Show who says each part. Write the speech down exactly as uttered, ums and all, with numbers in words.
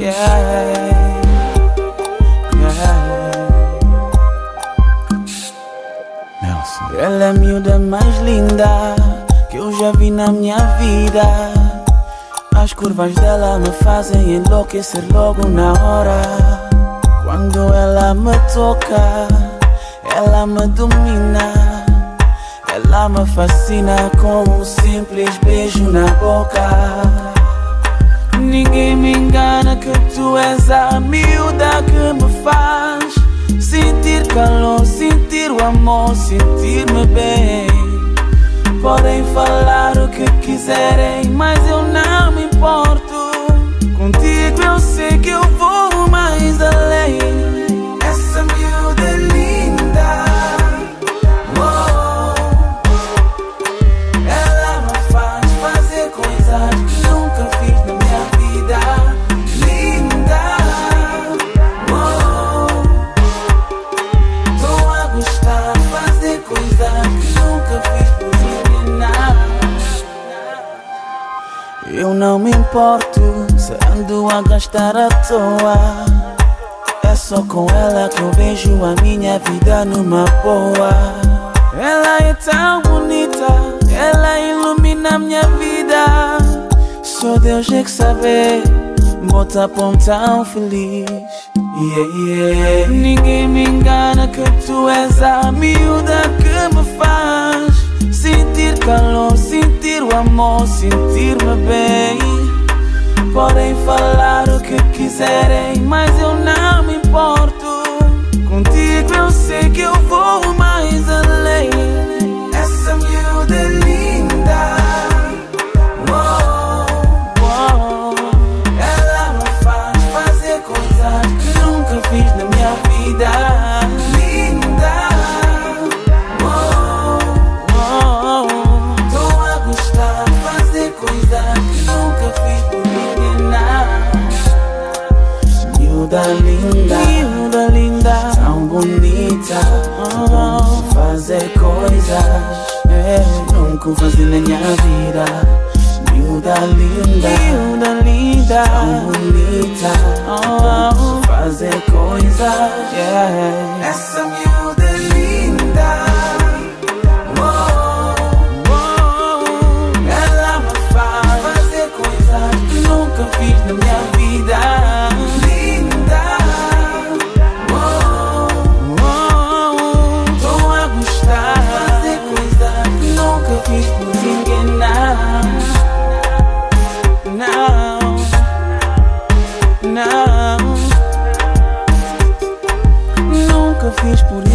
Speaker 1: Yeah, yeah. Nelson. Ela é a miúda mais linda que eu já vi na minha vida. As curvas dela me fazem enlouquecer logo na hora. Quando ela me toca, ela me domina. Ela me fascina com um simples beijo na boca. Ninguém me engana que tu és a miúda que me faz sentir calor, sentir o amor, sentir-me bem. Podem falar o que quiserem, mas eu não me importo. Contigo eu sei que eu vou mais além. Essa miúda é linda. Oh, ela me faz fazer coisas que nunca fiz na minha vida. Linda. Oh, tô a gostar de fazer coisas que nunca fiz por ninguém. Eu não me importo se ando a gastar à toa. É só com ela que eu vejo a minha vida numa boa. Ela é tão bonita, ela ilumina a minha vida. Só Deus é que sabe, bota pão tão feliz. Yeah, yeah. Ninguém me engana que tu és a miúda que me faz sentir calor, sentir o amor, sentir-me bem. Podem falar o que quiserem, mas eu não me importo. Contigo eu sei que eu vou mais além. Essa miúda é linda. Oh, oh. Ela me faz fazer coisas que nunca fiz na minha vida. Linda. Oh, oh. Tô a gostar de fazer coisas que nunca fiz por ninguém. Miúda linda, miúda linda, tão bonita. Oh, fazer coisas é, nunca fazer na minha vida. Miúda linda, miúda linda, tão bonita. Oh, fazer coisas, yeah. Essa miúda é linda. Oh, oh, ela me faz fazer coisas que nunca fiz na minha vida. Fiz por ninguém, não, não, não. Nunca fiz por ninguém.